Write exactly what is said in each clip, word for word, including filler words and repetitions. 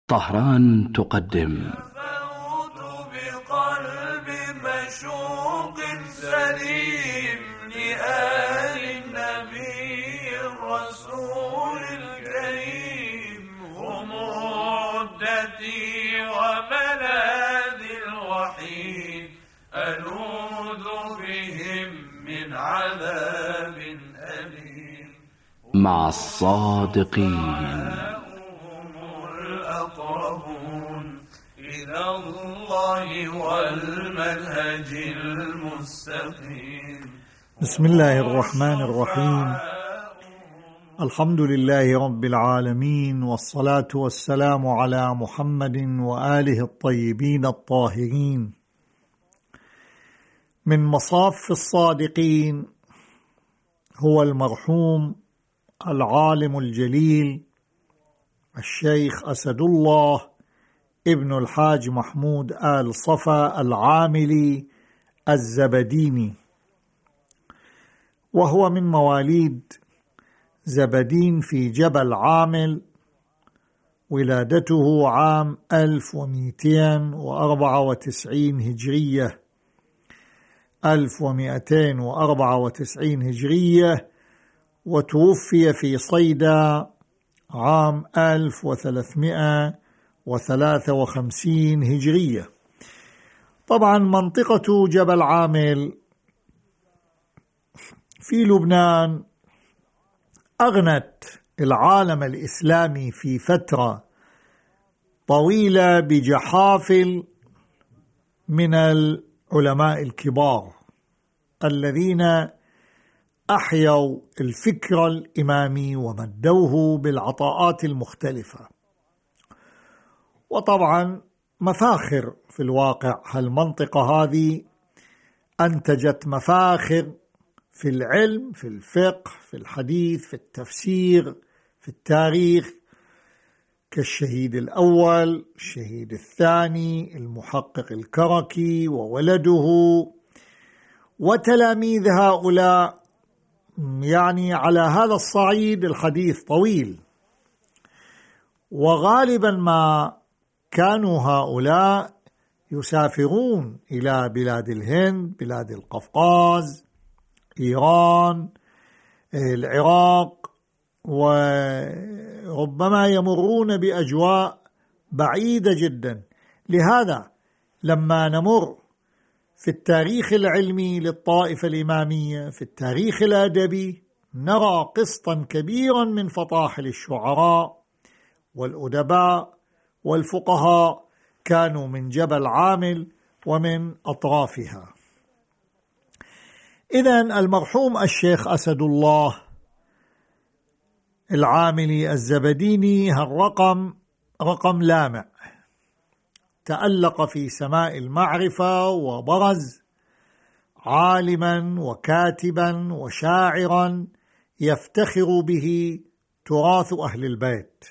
طهران تقدم فوت بقلب مشوق سليم لآل النبي الرسول الكريم، هم عدتي وملاذي الوحيد، ألوذ بهم من عذاب أليم. مع الصادقين الأقربون إلى الله والمنهج المستقيم. بسم الله الرحمن الرحيم. الحمد لله رب العالمين، والصلاة والسلام على محمد وآله الطيبين الطاهرين. من مصاف الصادقين هو المرحوم العالم الجليل الشيخ أسد الله ابن الحاج محمود آل صفا العاملي الزبديني، وهو من مواليد زبدين في جبل عامل، ولادته عام ألف ومئتين وأربعة وتسعين هجرية ألف ومئتين وأربعة وتسعين هجرية، وتوفي في صيدا عام ألف وثلاثمئة وثلاثة وخمسين هجرية. طبعا منطقة جبل عامل في لبنان أغنت العالم الإسلامي في فترة طويلة بجحافل من العلماء الكبار الذين أحيوا الفكر الإمامي ومدوه بالعطاءات المختلفة. وطبعا مفاخر في الواقع، هالمنطقة هذه أنتجت مفاخر في العلم، في الفقه، في الحديث، في التفسير، في التاريخ، كالشهيد الأول، الشهيد الثاني، المحقق الكركي وولده وتلاميذ هؤلاء. يعني على هذا الصعيد الحديث طويل، وغالبا ما كانوا هؤلاء يسافرون إلى بلاد الهند، بلاد القفقاز، إيران، العراق، وربما يمرون بأجواء بعيدة جدا. لهذا لما نمر في التاريخ العلمي للطائفة الإمامية، في التاريخ الأدبي، نرى قسطا كبيرا من فطاحل الشعراء والأدباء والفقهاء كانوا من جبل عامل ومن أطرافها. إذن المرحوم الشيخ أسد الله العاملي الزبديني هالرقم رقم لامع، تألق في سماء المعرفة وبرز عالما وكاتبا وشاعرا يفتخر به تراث أهل البيت.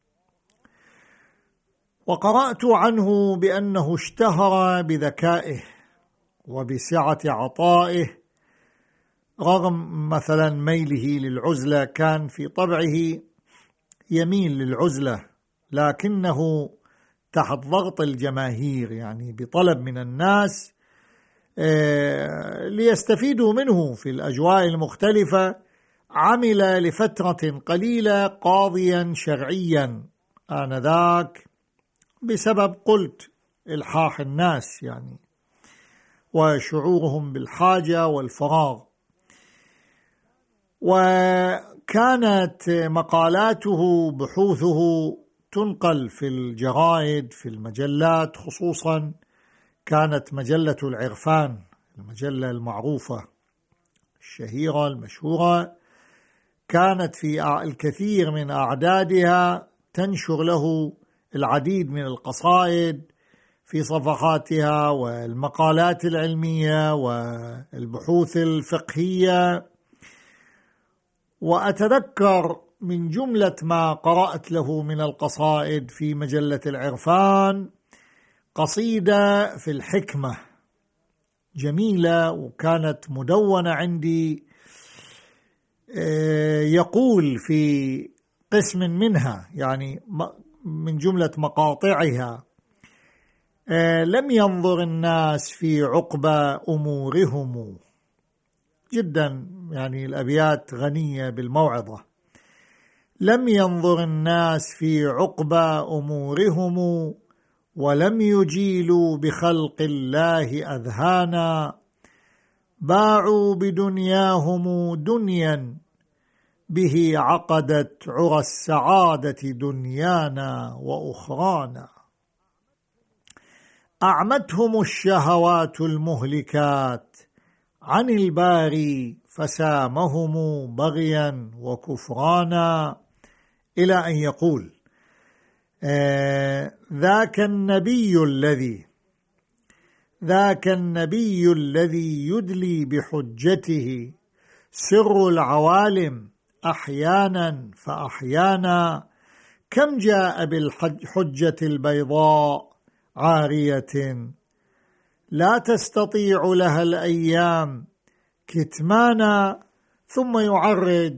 وقرأت عنه بأنه اشتهر بذكائه وبسعة عطائه، رغم مثلا ميله للعزلة، كان في طبعه يميل للعزلة، لكنه تحت ضغط الجماهير، يعني بطلب من الناس ليستفيدوا منه في الأجواء المختلفة، عمل لفترة قليلة قاضيا شرعيا آنذاك بسبب قلت إلحاح الناس يعني وشعورهم بالحاجة والفراغ. وكانت مقالاته بحوثه تنقل في الجرائد، في المجلات، خصوصا كانت مجلة العرفان، المجلة المعروفة الشهيرة المشهورة، كانت في الكثير من أعدادها تنشر له العديد من القصائد في صفحاتها والمقالات العلمية والبحوث الفقهية. وأتذكر من جملة ما قرأت له من القصائد في مجلة العرفان قصيدة في الحكمة جميلة، وكانت مدونة عندي. يقول في قسم منها، يعني من جملة مقاطعها: لم ينظر الناس في عقبى أمورهم. جدا يعني الأبيات غنية بالموعظة. لم ينظر الناس في عقبى أمورهم ولم يجيلوا بخلق الله أذهانا، باعوا بدنياهم دنيا به عقدت عرى السعادة دنيانا وأخرانا. أعمتهم الشهوات المهلكات عن الباري فسامهم بغيا وكفرانا، إلى أن يقول: آه ذاك النبي الذي ذاك النبي الذي يدلي بحجته سر العوالم أحيانا فأحيانا، كم جاء بالحجة البيضاء عارية لا تستطيع لها الأيام كتمانا، ثم يعرج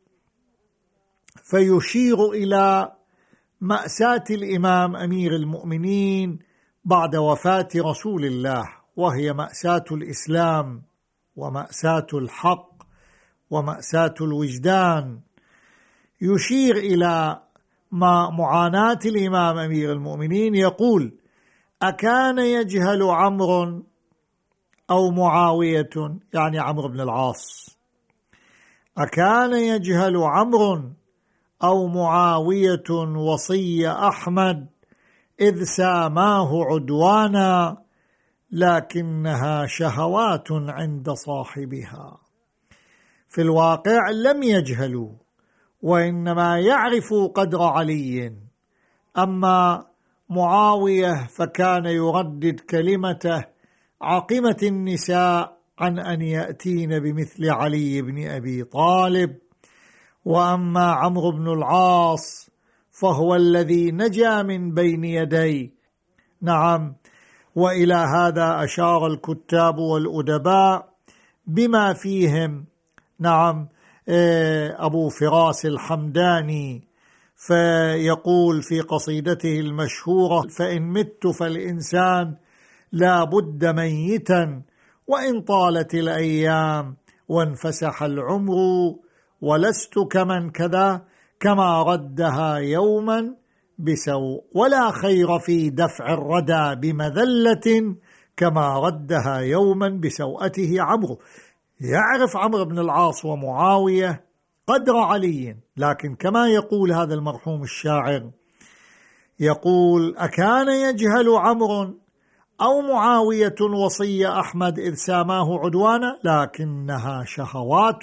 فيشير إلى مأساة الإمام أمير المؤمنين بعد وفاة رسول الله، وهي مأساة الإسلام ومأساة الحق ومأساة الوجدان. يشير إلى ما معاناة الإمام أمير المؤمنين، يقول: أكان يجهل عمرو أو معاوية، يعني عمرو بن العاص، أكان يجهل عمرو أو معاوية وصي أحمد إذ ساماه عدوانا، لكنها شهوات عند صاحبها. في الواقع لم يجهلوا، وإنما يعرفوا قدر علي. أما معاوية فكان يردد كلمته: عقمة النساء عن أن يأتين بمثل علي بن أبي طالب. وأما عمرو بن العاص فهو الذي نجا من بين يدي. نعم، وإلى هذا أشار الكتاب والأدباء بما فيهم نعم أبو فراس الحمداني، فيقول في قصيدته المشهورة: فإن مت فالإنسان لا بد ميتا، وإن طالت الأيام وانفسح العمر، ولست كمن كذا كما ردها يوما بسوء، ولا خير في دفع الردى بمذلة كما ردها يوما بسوءته عمرو. يعرف عمرو بن العاص ومعاوية قدر علي، لكن كما يقول هذا المرحوم الشاعر، يقول: أكان يجهل عمرو أو معاوية وصي أحمد إذ ساماه عدوانا، لكنها شهوات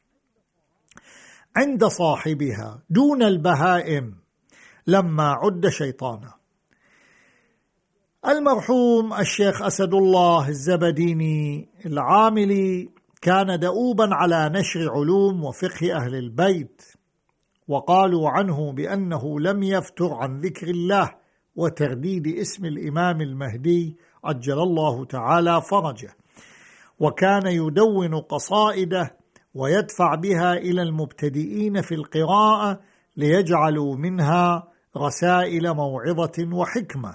عند صاحبها دون البهائم لما عد شيطانا. المرحوم الشيخ أسد الله الزبديني العاملي كان دؤوبا على نشر علوم وفقه أهل البيت، وقالوا عنه بأنه لم يفتر عن ذكر الله وترديد اسم الإمام المهدي عجل الله تعالى فرجه، وكان يدون قصائده ويدفع بها إلى المبتدئين في القراءة ليجعلوا منها رسائل موعظة وحكمة.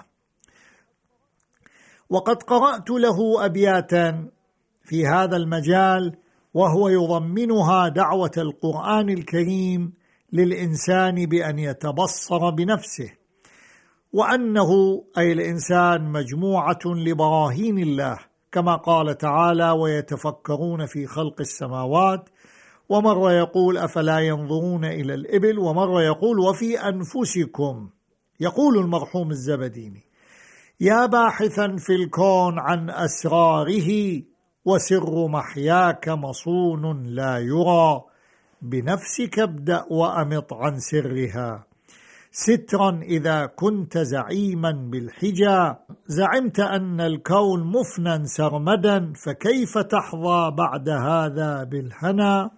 وقد قرأت له أبياتا في هذا المجال، وهو يضمنها دعوة القرآن الكريم للإنسان بأن يتبصر بنفسه، وأنه أي الإنسان مجموعة لبراهين الله، كما قال تعالى: ويتفكرون في خلق السماوات، ومرة يقول: أفلا ينظرون إلى الإبل، ومرة يقول: وفي أنفسكم. يقول المرحوم الزبديني: يا باحثا في الكون عن أسراره، وسر محياك مصون لا يرى، بنفسك ابدأ وأمط عن سرها، سترا إذا كنت زعيما بالحجى، زعمت أن الكون مفنى سرمدا، فكيف تحظى بعد هذا بالهنا،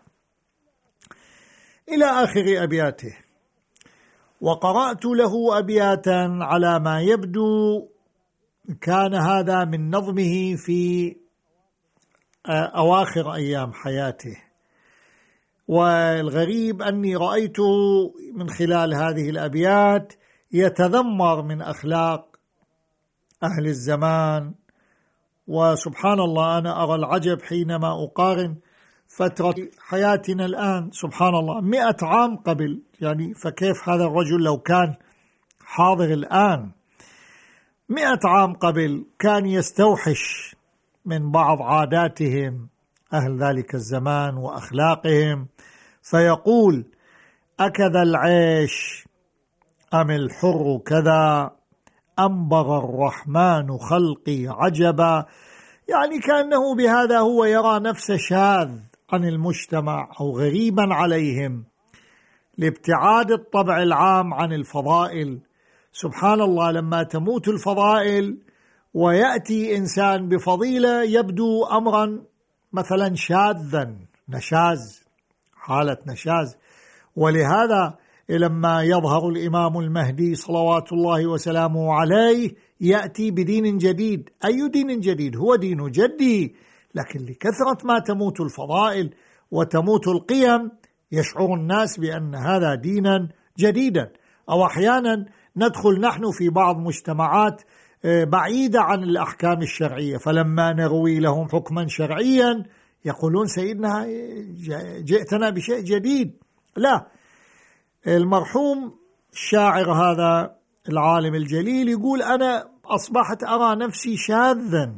إلى آخر أبياته. وقرأت له أبياتا على ما يبدو كان هذا من نظمه في أواخر أيام حياته، والغريب أني رأيته من خلال هذه الأبيات يتذمر من أخلاق أهل الزمان. وسبحان الله أنا أرى العجب حينما أقارن فترة حياتنا الآن، سبحان الله مئة عام قبل، يعني فكيف هذا الرجل لو كان حاضر الآن؟ مئة عام قبل كان يستوحش من بعض عاداتهم أهل ذلك الزمان وأخلاقهم، فيقول: أكذا العيش أم الحر كذا، أنبغ الرحمن خلقي عجبا. يعني كأنه بهذا هو يرى نفسه شاذ عن المجتمع أو غريبا عليهم لابتعاد الطبع العام عن الفضائل. سبحان الله لما تموت الفضائل ويأتي إنسان بفضيلة يبدو أمرا مثلا شاذا، نشاز، حالة نشاز. ولهذا لما يظهر الإمام المهدي صلوات الله وسلامه عليه يأتي بدين جديد. أي دين جديد؟ هو دين جدي، لكن لكثرة ما تموت الفضائل وتموت القيم يشعر الناس بأن هذا دينا جديدا. أو أحيانا ندخل نحن في بعض مجتمعات بعيدة عن الأحكام الشرعية، فلما نروي لهم حكما شرعيا يقولون: سيدنا جئتنا بشيء جديد. لا، المرحوم الشاعر هذا العالم الجليل يقول: أنا أصبحت أرى نفسي شاذا،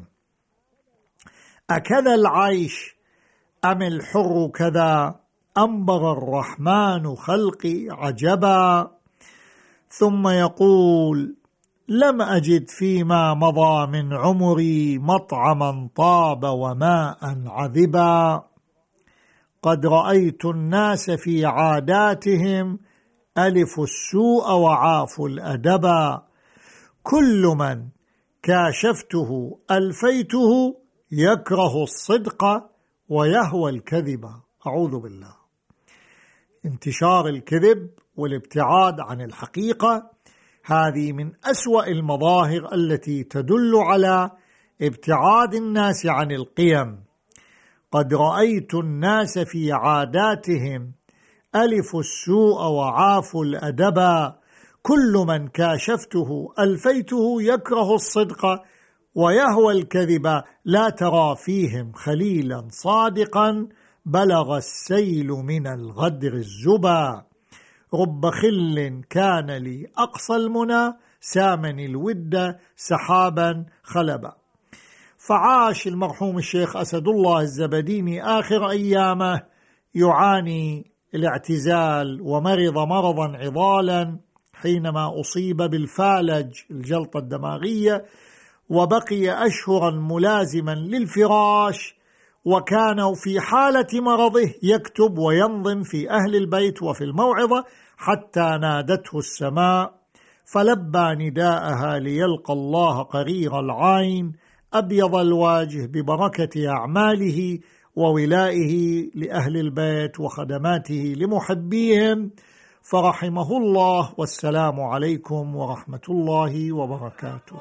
أكذا العيش أم الحر كذا، أنبغ الرحمن خلقي عجبا. ثم يقول: لم أجد فيما مضى من عمري مطعما طاب وماء عذبا، قد رأيت الناس في عاداتهم ألفوا السوء وعافوا الأدبا، كل من كاشفته ألفيته يكره الصدق ويهوى الكذب. أعوذ بالله. انتشار الكذب والابتعاد عن الحقيقة هذه من أسوأ المظاهر التي تدل على ابتعاد الناس عن القيم. قد رأيت الناس في عاداتهم ألفوا السوء وعافوا الأدبا، كل من كاشفته ألفيته يكره الصدق ويهوى الكذب، لا ترى فيهم خليلا صادقا بلغ السيل من الغدر الزبا، رب خل كان لي أقصى المنى سامني الود سحابا خلبا. فعاش المرحوم الشيخ أسد الله الزبديني آخر أيامه يعاني الاعتزال، ومرض مرضا عضالا حينما أصيب بالفالج الجلطة الدماغية، وبقي أشهرا ملازما للفراش، وكان في حالة مرضه يكتب وينظم في أهل البيت وفي الموعظة حتى نادته السماء فلبى نداءها ليلقى الله قرير العين أبيض الوجه ببركة أعماله وولائه لأهل البيت وخدماته لمحبيهم، فرحمه الله. والسلام عليكم ورحمة الله وبركاته.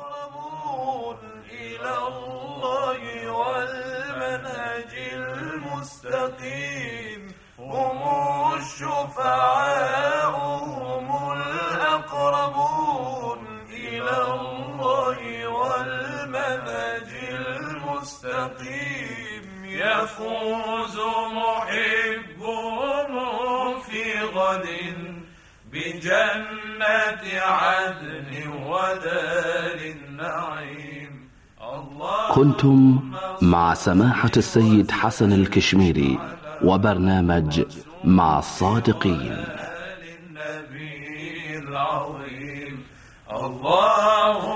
إلى الله والمنهج المستقيم، هم الشفعاء هم الأقربون. إلى الله والمنهج المستقيم، يفوز محبهم في غد بجنة عدن ودار النعيم. كنتم مع سماحة السيد حسن الكشميري وبرنامج مع الصادقين. النبي العظيم الله